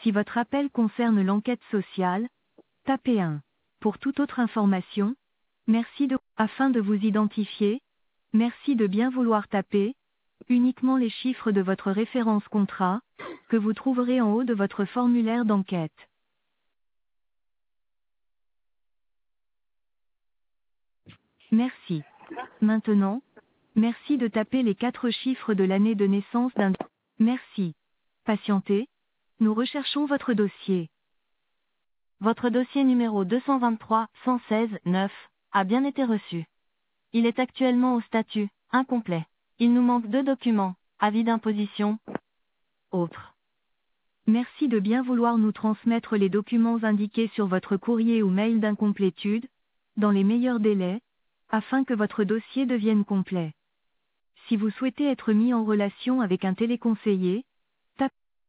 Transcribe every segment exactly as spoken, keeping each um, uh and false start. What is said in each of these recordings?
Si votre appel concerne l'enquête sociale, tapez un. Pour toute autre information, merci de... Afin de vous identifier, merci de bien vouloir taper uniquement les chiffres de votre référence contrat, que vous trouverez en haut de votre formulaire d'enquête. Merci. Maintenant, merci de taper les quatre chiffres de l'année de naissance d'un... Merci. Patientez. Nous recherchons votre dossier. Votre dossier numéro deux cent vingt-trois cent seize neuf a bien été reçu. Il est actuellement au statut incomplet. Il nous manque deux documents, avis d'imposition, autres. Merci de bien vouloir nous transmettre les documents indiqués sur votre courrier ou mail d'incomplétude, dans les meilleurs délais, afin que votre dossier devienne complet. Si vous souhaitez être mis en relation avec un téléconseiller, tapez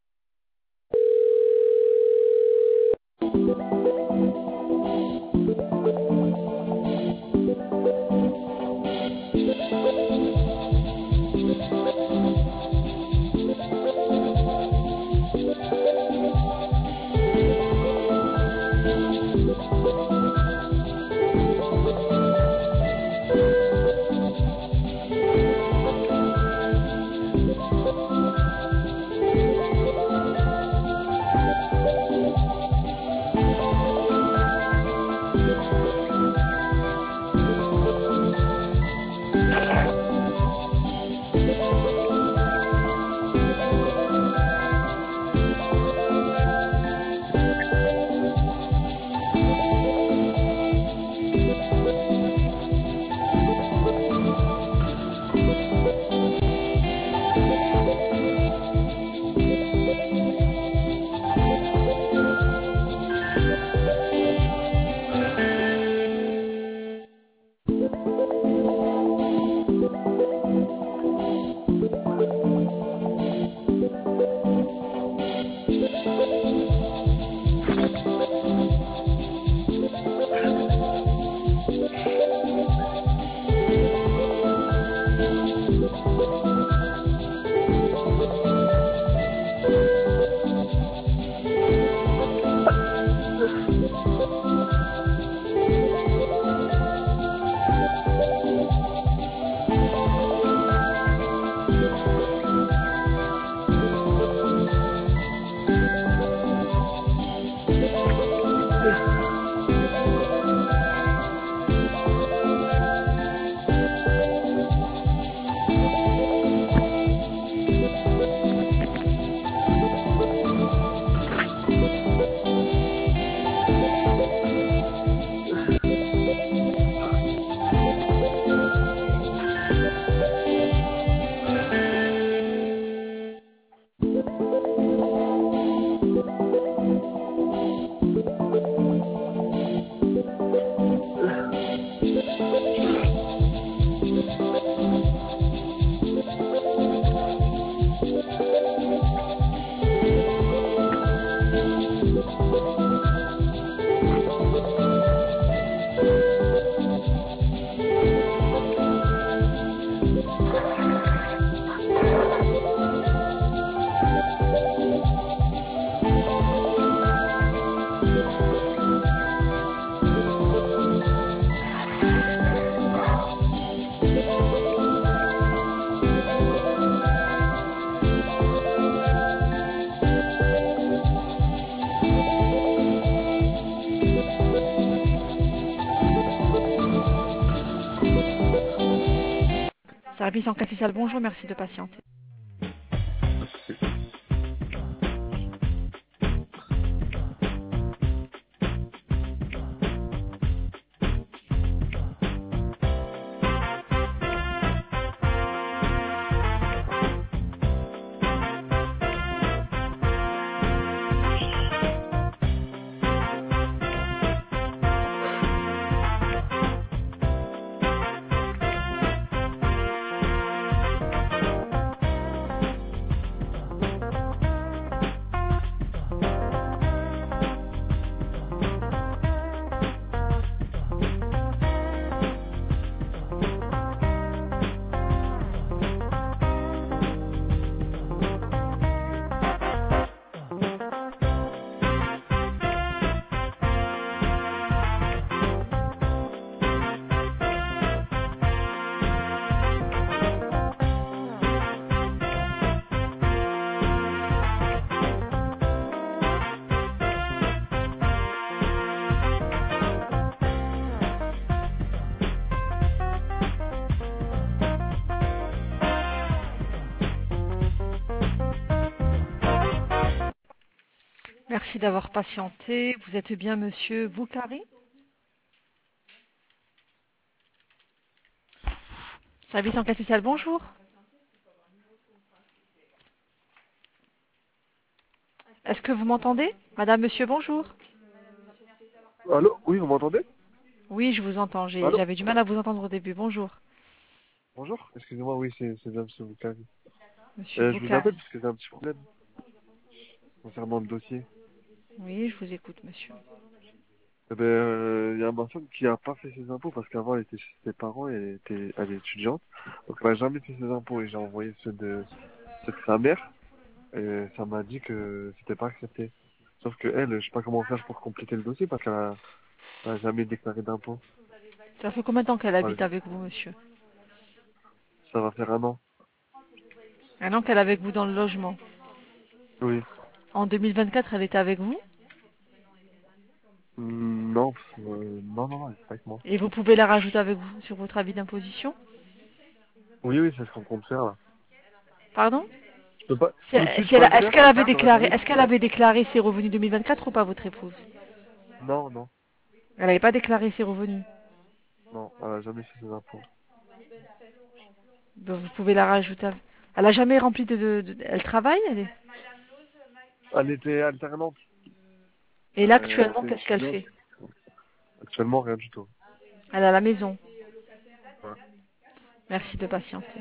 Service enquête sociale, bonjour, merci de patienter. Merci d'avoir patienté. Vous êtes bien monsieur Boukari? Service enquête spéciale, bonjour. Est-ce que vous m'entendez? Madame, monsieur, bonjour. Allô? Oui, vous m'entendez? Oui, je vous entends. J'ai- Allô? J'avais du mal à vous entendre au début. Bonjour, Bonjour? Excusez-moi, oui, c'est c'est bien Monsieur Boukari. monsieur Euh, je vous Boukari. appelle parce que j'ai un petit problème concernant le dossier. Oui, je vous écoute, monsieur. Eh ben, euh, il y a ma femme qui a pas fait ses impôts parce qu'avant elle était chez ses parents et elle était, elle est étudiante. Donc elle a jamais fait ses impôts et j'ai envoyé ceux de, ceux de sa mère et ça m'a dit que c'était pas accepté. Sauf que elle, je sais pas comment faire pour compléter le dossier parce qu'elle a, elle a jamais déclaré d'impôts. Ça fait combien de temps qu'elle Enfin, habite avec vous, monsieur? ça va faire un an. Un an qu'elle est avec vous dans le logement. Oui. En deux mille vingt-quatre, elle était avec vous? Hmm, non, euh, non, non, non, elle est pas avec moi. Et vous pouvez la rajouter avec vous sur votre avis d'imposition? Oui, oui, c'est ce qu'on compte faire là. Pardon? Je peux pas, Si je peux, elle- si je si peux elle pas le a- Est-ce faire, qu'elle avait ça va déclaré, tarder. est-ce qu'elle avait déclaré ses revenus deux mille vingt-quatre ou pas, votre épouse? Non, non, Elle n'avait pas déclaré ses revenus. non, elle a jamais fait ses impôts. Ben, vous pouvez la rajouter. avec- Elle a jamais rempli de, de- de- Elle travaille, elle est... Elle était alternante, Et là, euh, elle actuellement, était qu'est-ce qu'elle étudiante. fait? Actuellement, rien du tout. Elle est à la maison. Ouais. Merci de patienter.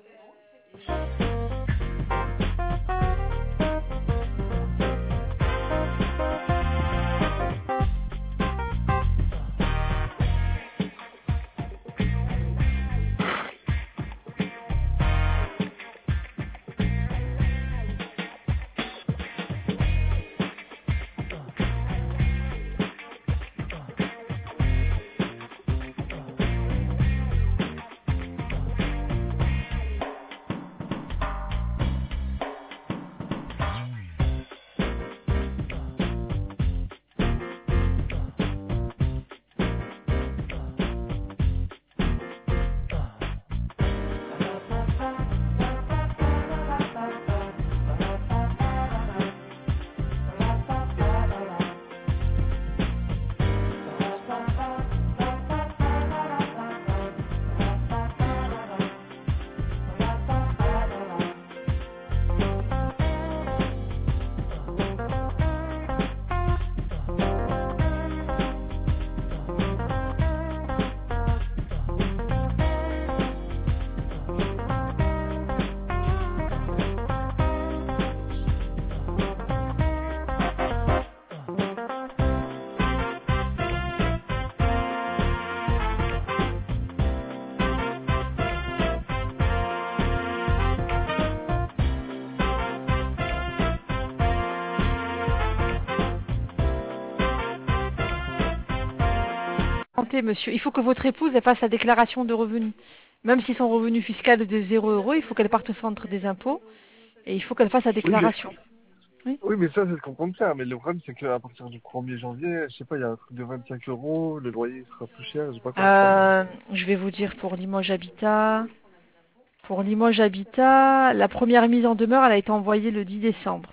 Patientez, monsieur. Il faut que votre épouse elle fasse sa déclaration de revenus. Même si son revenu fiscal est de zéro euro, il faut qu'elle parte au centre des impôts et il faut qu'elle fasse sa Oui, mais, déclaration. Oui. oui, mais ça, c'est ce qu'on compte faire. Mais le problème, c'est qu'à partir du premier janvier, je sais pas, il y a un truc de vingt-cinq euros, le loyer sera plus cher, j'ai pas comment faire. Euh, je vais vous dire pour Limoges Habitat. Pour Limoges Habitat, la première mise en demeure, elle a été envoyée le dix décembre.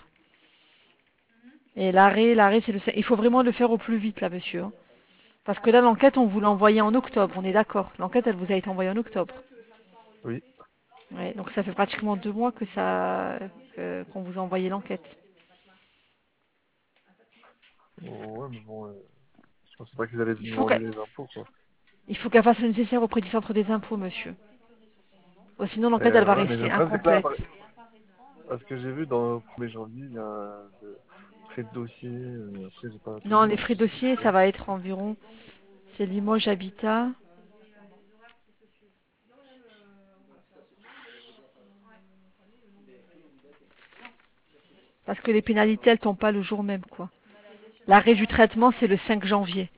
Et l'arrêt, l'arrêt, c'est le. Il faut vraiment le faire au plus vite, là, monsieur, hein. Parce que là, l'enquête, on vous l'a envoyée en octobre, on est d'accord. L'enquête, elle vous a été envoyée en octobre. Oui. Ouais, donc ça fait pratiquement deux mois que ça, que- qu'on vous a envoyé l'enquête. Bon, ouais, mais bon, euh, je pensais pas qu'ils allaient Il nous faut qu'elle, demander les impôts, quoi. il faut qu'elle fasse le nécessaire auprès du centre des impôts, monsieur. Ou sinon, Et, l'enquête, elle euh, va ouais, mais le rester problème, c'est que là, incomplète. parce que j'ai vu dans le premier janvier, il y a de frais de dossier, euh, après, j'ai pas tout Non, vu, les là. frais dossiers, ça va être environ. C'est Limoges Habitat. Parce que les pénalités, elles tombent pas le jour même, quoi. L'arrêt du traitement, c'est le cinq janvier.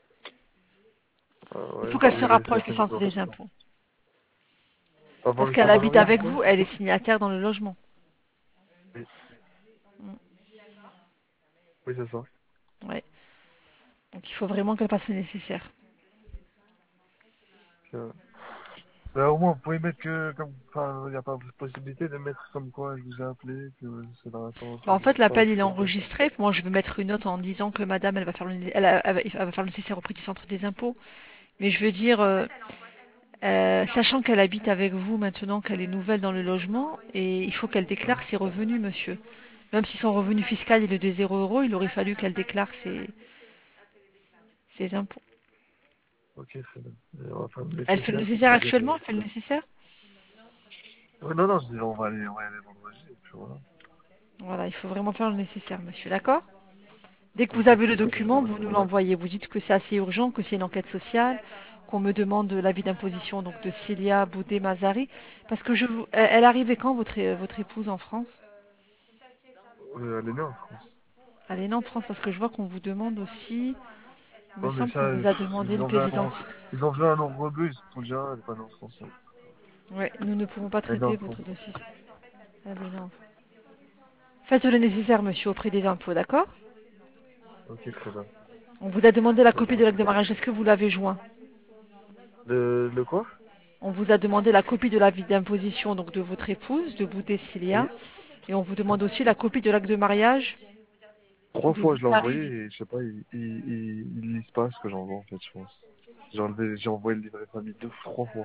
Ah, Il ouais, faut bah, qu'elle je se vais laisser rapproche le du cinq centre jours. des impôts. Avant Parce le qu'elle cinq habite janvier, c'est avec ça? vous, elle est signataire dans le logement. Oui, Mm. oui, c'est ça. Ouais. Donc il faut vraiment qu'elle fasse le nécessaire. Euh, Bah, au moins, vous pouvez mettre que, comme, enfin, il n'y a pas de possibilité de mettre comme quoi je vous ai appelé, que c'est dans l'attente, Bah, ou en je fait, sais pas, un l'appel il truc est comme ça. enregistré. Moi, je vais mettre une note en disant que madame, elle va faire le, elle, a- elle va elle va faire le nécessaire auprès du centre des impôts. Mais je veux dire, euh, euh, sachant qu'elle habite avec vous maintenant, qu'elle est nouvelle dans le logement, et il faut qu'elle Ouais. déclare ses revenus, monsieur. Même si son revenu fiscal il est de zéro euro, il aurait fallu qu'elle déclare ses, ses impôts. Ok, très bien. Et on va faire le Elle fait le nécessaire, comme nécessaire ça, dès actuellement, que- elle fait le nécessaire. Ouais, non, non, je dis, on va aller, on va y aller vendredi, et puis voilà. Voilà, il faut vraiment faire le nécessaire, monsieur, d'accord? Dès que Ok, vous avez le très bien. document, vous nous l'envoyez. Vous dites que c'est assez urgent, que c'est une enquête sociale, qu'on me demande l'avis d'imposition donc de Célia Boudé Mazari. Parce que je vous... Elle elle arrivait quand, votre, votre épouse, en France? Euh, elle est née en France. Elle est née en France, parce que je vois qu'on vous demande aussi... Il me Non, mais semble qu'on ça, vous a pff, demandé ils le ont vu pièce un nom, d'identité. ils ont vu un nom rebeu, ils se sont dit, ah, elle est pas née en France. Hein. Ouais, nous ne pouvons pas Elle est née en traiter votre France. dossier. Elle est née en France. Faites le nécessaire, monsieur, auprès des impôts, d'accord? Ok, très bien. On vous a demandé la Très copie bien. de l'acte de mariage. Est-ce que vous l'avez joint? Le, le quoi? On vous a demandé la copie de l'avis d'imposition donc de votre épouse, de Boudé Célia. Oui. Et on vous demande aussi la copie de l'acte de mariage Trois de fois, je l'ai envoyé, Boudari. et je sais pas, ils, ils, ils, ils lisent pas ce que j'envoie, en fait, je pense. J'ai enlevé, j'ai envoyé le livret de famille deux, trois fois.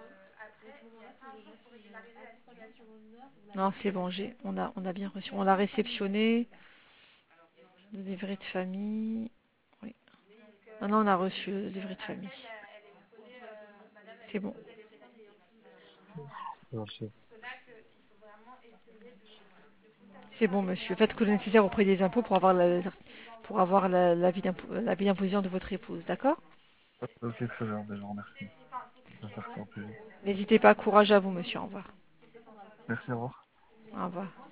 Non, c'est bon, j'ai, on a, on a bien reçu. On l'a réceptionné. Le livret de famille. Oui. Maintenant, on a reçu le livret de famille. C'est bon. Merci. C'est bon, monsieur. Faites que le nécessaire auprès des impôts pour avoir la, pour avoir la, l'avis d'impo- l'avis d'imposition de votre épouse, d'accord? Ok, très bien, déjà, merci. Je vais faire ça en plus vite. N'hésitez pas, courage à vous, monsieur. Au revoir. Merci, au revoir. Au revoir.